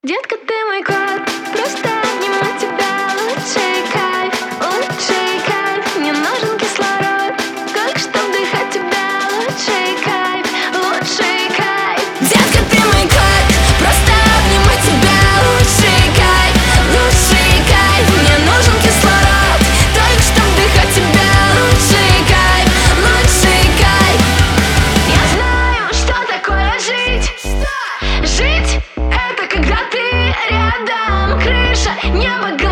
Детка, ты мой кот, просто обниму тебя. Лучший кайф, мне нужен кислород, как чтоб дыхать тебя. Лучший кайф, лучший кайф. Детка, ты мой кот, просто обниму тебя. Лучший кайф, мне нужен кислород, только чтоб дыхать тебя. Лучший кайф, лучший кайф. Я знаю, что такое жить. Жить — это когда ты рядом. Крыша, небо,